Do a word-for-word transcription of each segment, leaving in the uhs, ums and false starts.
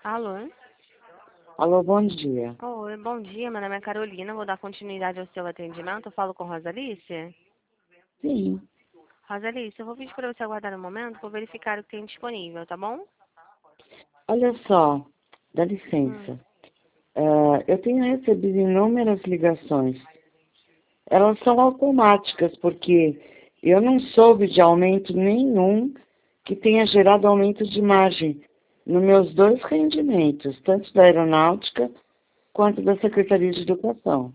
Alô? Alô, bom dia. Oi, bom dia. Meu nome é Carolina. Vou dar continuidade ao seu atendimento. Eu falo com Rosalice? Sim. Rosalice, eu vou pedir para você aguardar um momento para verificar o que tem disponível, tá bom? Olha só, dá Hum. licença. Eh, eu tenho recebido inúmeras ligações. Elas são automáticas, porque eu não soube de aumento nenhum que tenha gerado aumento de margem nos meus dois rendimentos, tanto da aeronáutica quanto da Secretaria de Educação.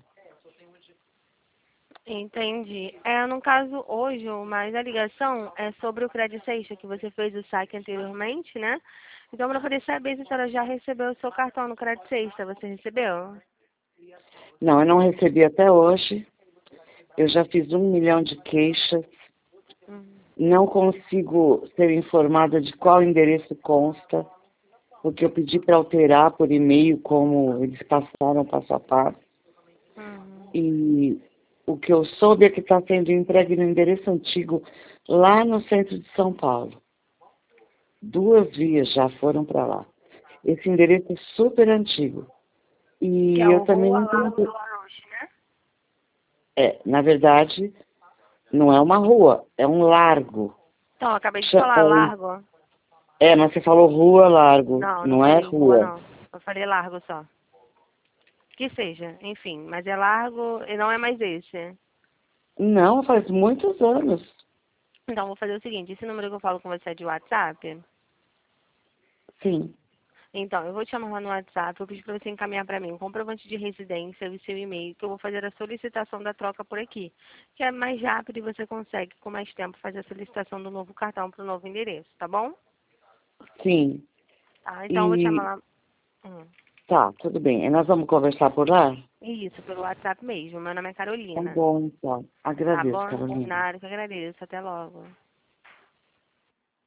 Entendi. É, no caso, hoje, mas a ligação é sobre o Credit Sexta, que você fez o saque anteriormente, né? Então, para poder saber se a senhora já recebeu o seu cartão no Credit Sexta, você recebeu? Não, eu não recebi até hoje. Eu já fiz um milhão de queixas. Hum. Não consigo ser informada de qual endereço consta, porque eu pedi para alterar por e-mail como eles passaram passo a passo. Uhum. E o que eu soube é que está sendo entregue no endereço antigo, lá no centro de São Paulo. Duas vias já foram para lá. Esse endereço é super antigo. Que E é eu o também Rua não Largo tenho... Larouche, né? É, na verdade, não é uma rua, é um largo. Então, eu acabei de Cha- falar, Largo. É, é, mas você falou rua largo, Não, não não é falei rua, rua. não. Eu falei largo só. Que seja, enfim, mas é largo e não é mais esse. Não, faz muitos anos. Então, vou fazer o seguinte, esse número que eu falo com você é de WhatsApp? Sim. Então, eu vou te chamar lá no WhatsApp, eu pedi para você encaminhar para mim um comprovante de residência e seu e-mail, que eu vou fazer a solicitação da troca por aqui. Que é mais rápido e você consegue, com mais tempo, fazer a solicitação do novo cartão para o novo endereço, tá bom? Sim. Tá, então eu vou te chamar E lá. Hum. tá, tudo bem. E nós vamos conversar por lá? Isso, pelo WhatsApp mesmo. Meu nome é Tá Carolina. bom, então. Tá Agradeço, bom? Carolina. Nada, que eu agradeço. Até logo.